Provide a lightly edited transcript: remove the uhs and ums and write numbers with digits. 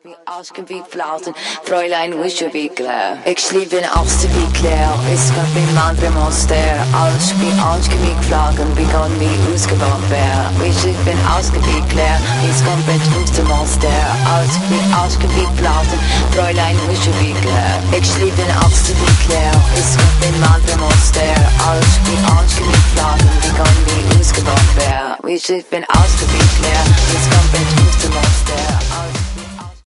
Wie Ausgen wie Flauten, Fräulein wische wie klar. Ik sliep in Augste wie klaar, is kan wie mandre monster. Alles wie Ausgen wie Flaggen, wie kan wie ausgebaut werden. Ik sliep in Ausgen wie klaar, is kan met Oeste monster. Alles wie Ausgen wie Flauten, Fräulein wische wie klar. Ik sliep in Augste wie klaar, is kan wie mandre monster. Alles wie Ausgen wie Flaggen, wie kan wie ausgebaut werden. Ik sliep in Ausgen wie klaar, is kan met